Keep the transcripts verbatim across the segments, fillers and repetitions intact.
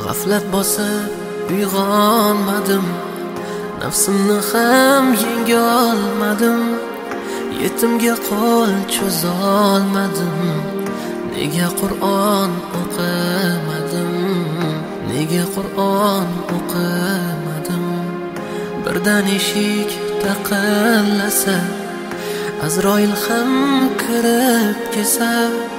G'aflat bosib uyg'onmadim, nafsimni ham yenga olmadim, yetimga qo'l cho'zolmadim. Nega Qur'on o'qimadim, nega Qur'on o'qimadim. Birdan eshik taqillasa, Azroil ham kirib kelsa,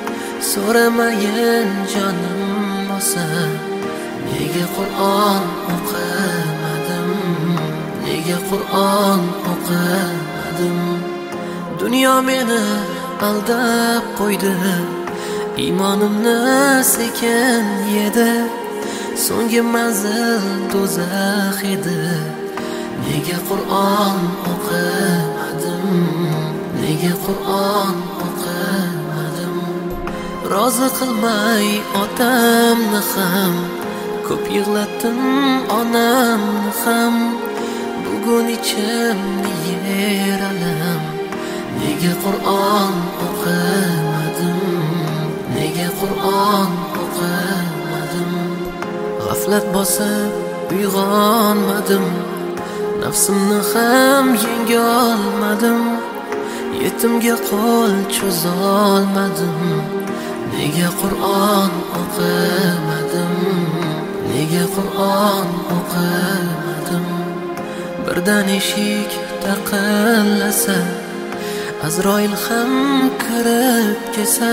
so'ramayin jonim olsa, nega Qur'on o'qimadim, nega Qur'on o'qimadim. Dunyo meni aldab qo'ydi, iymonimni sekin yedi, so'nggi manzil do'zax edi. Nega Qur'on o'qimadim, nega Qur'on o'qimadim. Rozi qilmay otamni ham, ko'p yig'latdim onamni ham. Bugun ichimni yer alam, nega Qur'on o'qimadim, nega Qur'on o'qimadim. G'aflat bosib uyg'onmadim, nafsimni ham yenga olmadim, yetimga qo'l cho'zolmadim. Nega Qur'on o'qimadim, nega Qur'on o'qimadim. Birdan eshik taqillasa, Azroil ham kirib kelsa,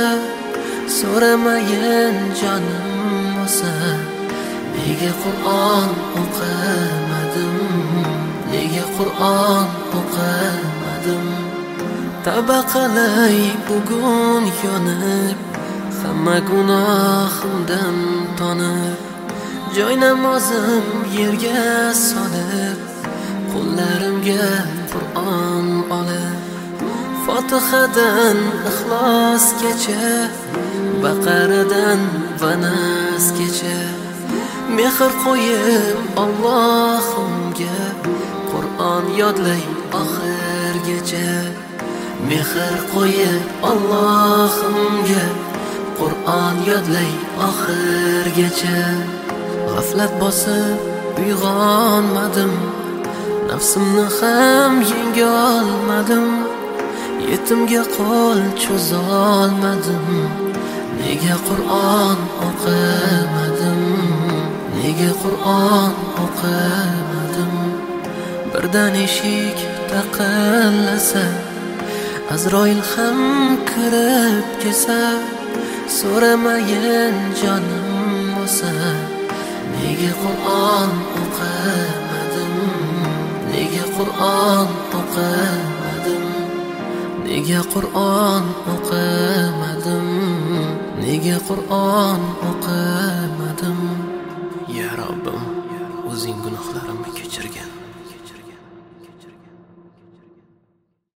so'ramayin jonim olsa, nega Qur'on o'qimadim, nega Qur'on o'qimadim. Tavba qilay bugun yonib, hamma gunohimdan tonib, joy namozim yerga solib, qo'llarimga Qur'on olib, Fotihadan Ixlosgacha, Baqaradan va Nasgacha mehr qo'yib Allohimga, Qur'on yodlay oxirgacha. Mehr qo'yib Allohimga, Qur'on yodlay oxirgacha. G'aflat bosib uyg'onmadim, nafsimni ham yenga olmadim, yetimga qo'l cho'zolmadim. Nega Qur'on o'qimadim, nega Qur'on o'qimadim. Birdan eshik taqillasa, Azroil ham kirib kelsa, so'ramayin jonim olsa, nega Qur'on o'qimadim, nega Qur'on o'qimadim. Nega Qur'on o'qimadim, nega Qur'on o'qimadim. Ya Robbim, o'zing gunohlarimni kechirgin.